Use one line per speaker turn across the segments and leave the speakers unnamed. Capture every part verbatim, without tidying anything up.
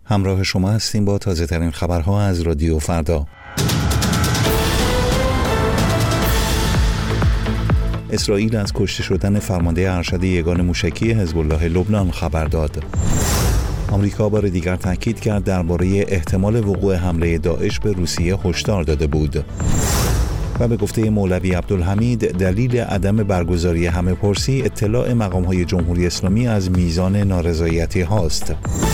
همراه شما هستیم با تازه ترین خبرها از رادیو فردا. اسرائیل از کشته شدن فرمانده ارشد یگان موشکی حزب الله لبنان خبر داد. آمریکا بار دیگر تاکید کرد درباره احتمال وقوع حمله داعش به روسیه هشدار داده بود. و به گفته مولوی عبدالحمید دلیل عدم برگزاری همه‌پرسی اطلاع مقام‌های جمهوری اسلامی از میزان نارضایتی هاست.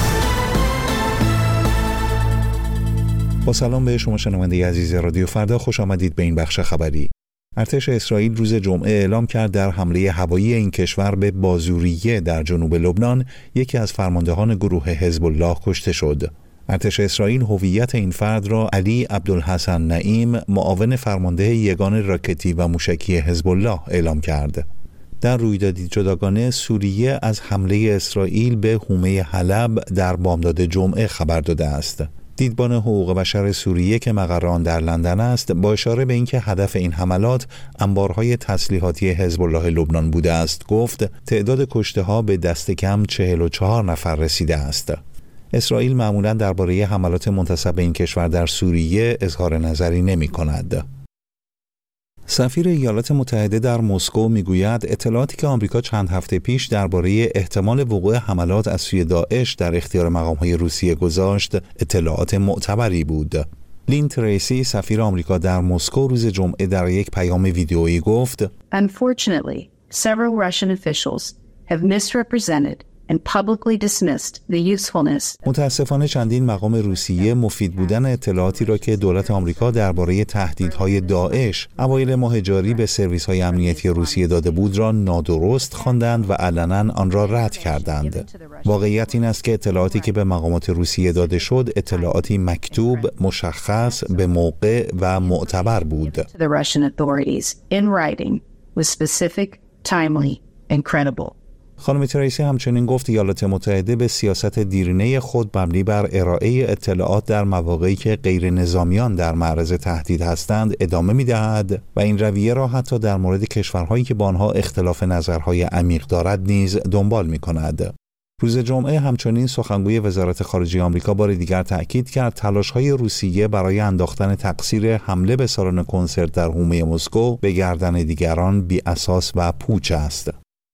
با سلام به شما شنونده عزیز رادیو فردا، خوش آمدید به این بخش خبری. ارتش اسرائیل روز جمعه اعلام کرد در حمله هوایی این کشور به بازوریه در جنوب لبنان یکی از فرماندهان گروه حزب الله کشته شد. ارتش اسرائیل هویت این فرد را علی عبدالحسن نعیم، معاون فرمانده یگان راکتی و موشکی حزب الله اعلام کرد. در رویدادی جداگانه سوریه از حمله اسرائیل به حومه حلب در بامداد جمعه خبر داده است. دیدبان حقوق بشر سوریه که مقر آن در لندن است، با اشاره به اینکه هدف این حملات انبارهای تسلیحاتی حزب الله لبنان بوده است، گفت تعداد کشته‌ها به دست کم چهل و چهار نفر رسیده است. اسرائیل معمولاً درباره حملات منتسب به این کشور در سوریه اظهار نظری نمی‌کند. سفیر ایالات متحده در مسکو میگوید اطلاعاتی که آمریکا چند هفته پیش درباره احتمال وقوع حملات از سوی داعش در اختیار مقام‌های روسیه گذاشت، اطلاعات معتبری بود. لین تریسی، سفیر آمریکا در مسکو، روز جمعه در یک پیام ویدیویی گفت:
Unfortunately, several Russian officials have misrepresented and publicly dismissed the usefulness.
متاسفانه چندین مقام روسیه مفید بودن اطلاعاتی را که دولت آمریکا درباره تهدیدهای داعش اوایل ماه جاری به سرویس‌های امنیتی روسیه داده بود را نادرست خواندند و علنا آن را رد کردند. واقعیت این است که اطلاعاتی که به مقامات روسیه داده شد اطلاعاتی مکتوب، مشخص، به موقع و معتبر بود.
The Russian authorities in writing was specific, timely and credible.
خانم تریسی همچنین گفت ایالات متحده به سیاست دیرینه خود مبنی بر ارائه اطلاعات در مواقعی که غیر نظامیان در معرض تهدید هستند ادامه می‌دهد و این رویه را حتی در مورد کشورهایی که با آنها اختلاف نظرهای عمیق دارد نیز دنبال می‌کند. روز جمعه همچنین سخنگوی وزارت خارجه آمریکا بار دیگر تأکید کرد تلاش‌های روسیه برای انداختن تقصیر حمله به سالن کنسرت در حومه مسکو به گردن دیگران بی‌اساس و پوچ است.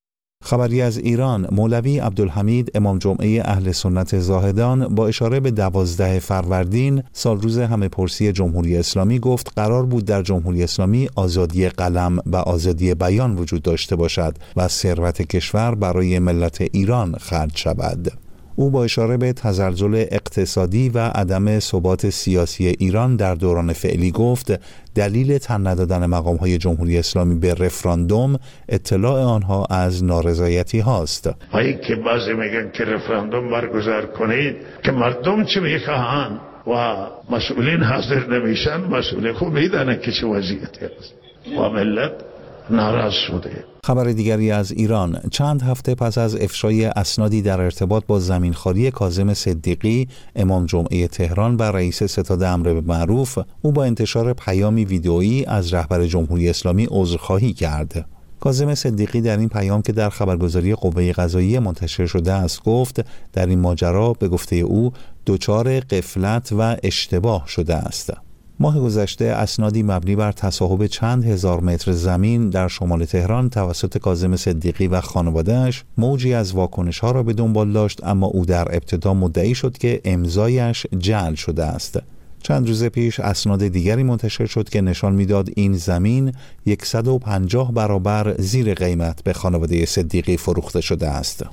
خبری از ایران، مولوی عبدالحمید امام جمعه اهل سنت زاهدان با اشاره به دوازده فروردین سال روز همه‌پرسی جمهوری اسلامی گفت قرار بود در جمهوری اسلامی آزادی قلم و آزادی بیان وجود داشته باشد و ثروت کشور برای ملت ایران خرج شود. او با اشاره به تزلزل اقتصادی و عدم ثبات سیاسی ایران در دوران فعلی گفت دلیل تن ندادن مقام‌های جمهوری اسلامی به رفراندوم اطلاع آنها از نارضایتی هاست.
هایی که بعضی میگن که رفراندوم برگزار کنید که مردم چه میخواهند و مسئولین حاضر نمیشن، مسئولین خوب میدانن که چه وضعیتی هست و ملت ناراض شده.
خبر دیگری از ایران، چند هفته پس از افشای اسنادی در ارتباط با زمینخواری کاظم صدیقی امام جمعه تهران و رئیس ستاد امر بالمعروف، او با انتشار پیامی ویدئویی از رهبر جمهوری اسلامی عذرخواهی کرد. کاظم صدیقی در این پیام که در خبرگزاری قوه قضاییه منتشر شده است گفت در این ماجرا به گفته او دچار غفلت و اشتباه شده است. ماه گذشته اسنادی مبنی بر تصاحب چند هزار متر زمین در شمال تهران توسط کاظم صدیقی و خانواده‌اش موجی از واکنش‌ها را به دنبال داشت، اما او در ابتدا مدعی شد که امضایش جعل شده است. چند روز پیش اسناد دیگری منتشر شد که نشان می‌داد این زمین صد و پنجاه برابر زیر قیمت به خانواده صدیقی فروخته شده است.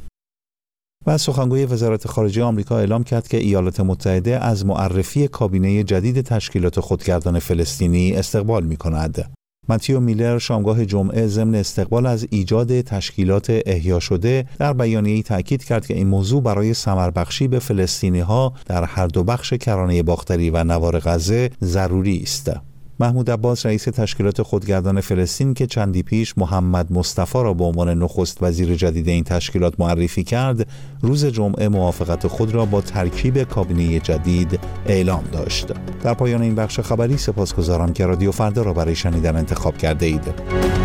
و سخنگوی وزارت خارجه آمریکا اعلام کرد که ایالات متحده از معرفی کابینه جدید تشکیلات خودگردان فلسطینی استقبال می‌کند. متیو میلر شامگاه جمعه ضمن استقبال از ایجاد تشکیلات احیا شده در بیانیه‌ای تاکید کرد که این موضوع برای ثمربخشی به فلسطینی‌ها در هر دو بخش کرانه باختری و نوار غزه ضروری است. محمود عباس رئیس تشکیلات خودگردان فلسطین که چندی پیش محمد مصطفی را به عنوان نخست وزیر جدید این تشکیلات معرفی کرد، روز جمعه موافقت خود را با ترکیب کابینه جدید اعلام داشت. در پایان این بخش خبری سپاسگزارم که رادیو فردا را برای شنیدن انتخاب کرده اید.